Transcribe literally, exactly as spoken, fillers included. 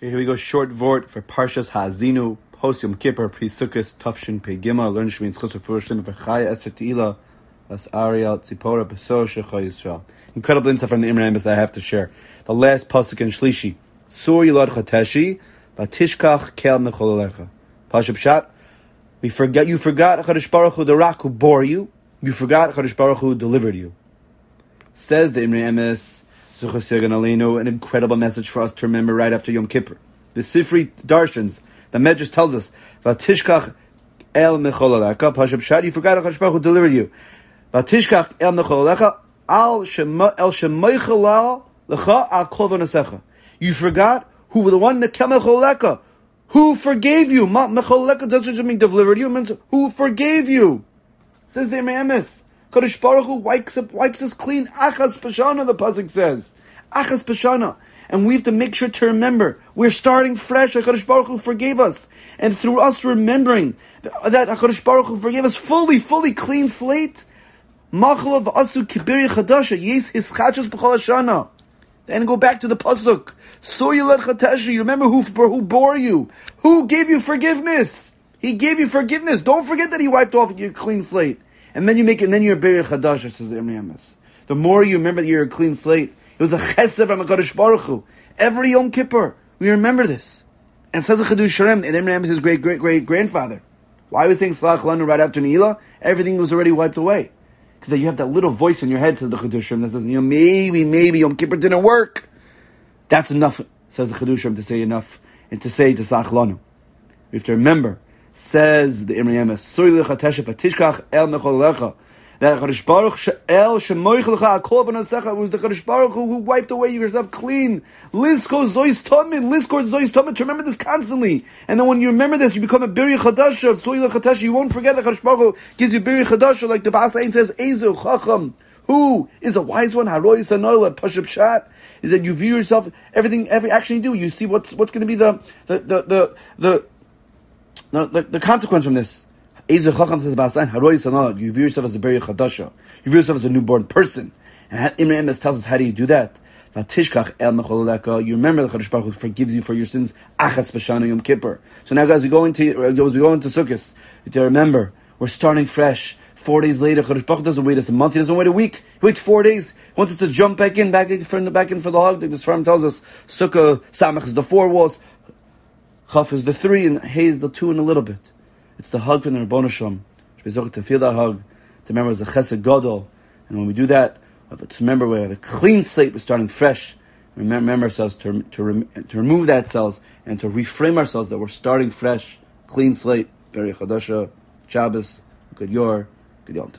Okay, here we go. Short vort for Parshas Ha'azinu, post Yom Kippur, pre Sukkos, Tafshin Pei Gimel, learn Shemini Tzchus Furushim for Chaya Esther Teila, As Ariel Tzipora Pesor Shecha Yisrael. Incredible insight from the Imre Emes I have to share. The last pasuk in Shlishi, Sur Yilad Chateshi, Vatishkach Kel Mechol Pashup Pshat. We forget. You forgot Hakadosh Baruch Hu, the rock who bore you. You forgot Hakadosh Baruch Hu delivered you. Says the Imre Emes. An incredible message for us to remember right after Yom Kippur. The Sifri Darshans, the Medrash tells us, "Vatishkach el mecholalecha." Pashup Pshat, you forgot Hakadosh Baruch Hu delivered you. Vatishkach el mecholalecha al shema el shemaychalal lecha al kol v'nasecha. You forgot who was the one that kel mecholalecha, who forgave you. Mecholalecha doesn't mean delivered you; it means who forgave you. Says the Imre Emes. Kadosh Baruch Hu wipes up, wipes us clean. Achas Pashana, the pasuk says. Achas Pashana. And we have to make sure to remember, we're starting fresh. HaKadosh Baruch Hu forgave us. And through us remembering that HaKadosh Baruch Hu forgave us fully, fully clean slate, Machalav Asu Kibiri Chadasha, Yes Hischachas B'chol Hashana. Then go back to the pasuk. So Yilad Chateshi, you remember who, who bore you? Who gave you forgiveness? He gave you forgiveness. Don't forget that He wiped off your clean slate. And then you make it, and then you're a Beri Chadash, says the Imre Emes. The more you remember that you're a clean slate, it was a chesed from HaKadosh Baruch Hu. Every Yom Kippur, we remember this. And says the Chidush Sharem, and Imre Emes, his great, great, great grandfather. Why was saying Slach Lanu right after Ne'ilah? Everything was already wiped away. Because you have that little voice in your head, says the Chidush Sharem, that says, you know, maybe, maybe Yom Kippur didn't work. That's enough, says the Chidush Sharem, to say enough, and to say to Slach Lanu. We have to remember, says the Imre Emes, Soy lechatesha patishkach el mechol that Hakadosh Baruch el shemoich lecha akol v'nasecha was the Hakadosh Baruch Hu who wiped away your stuff clean. Lizko zois tomid, lizko zois tomid. To remember this constantly, and then when you remember this, you become a biri chadasha of Soy lechatesha. You won't forget that Hakadosh Baruch Hu gives you biri chadasha, like the Bas Ein says, Ezu chacham, who is a wise one. Haroy sanola pashup pshat is that you view yourself, everything, every action you do, you see what's what's going to be the the the the, the Now, the, the consequence from this, Ezer Chacham says about Sain, Haroi Sanala, you view yourself as a Beri Chadasha, you view yourself as a newborn person. And Imre Emes tells us, how do you do that? Tishkach el mechololeka, you remember the Kadosh Baruch Hu forgives you for your sins, Achas B'Shana Yom Kippur. So now guys, we go into, as we go into Sukkot, you have to remember, we're starting fresh. Four days later, Kadosh Baruch Hu doesn't wait us a month, He doesn't wait a week, He waits four days, He wants us to jump back in, back in for, back in for the hug. Like this farm tells us, Sukkah, Samach is the four walls, Chaf is the three, and Hey is the two and a little bit. It's the hug from the Rabbanu Shalom. To feel that hug, to remember as a chesed gadol. And when we do that, we have to remember we have a clean slate, we're starting fresh. Remember, remember ourselves to, to, rem, to remove that cells and to reframe ourselves that we're starting fresh, clean slate, Beri Chadasha, Shabbos, Good Yor, Good Yom Tov.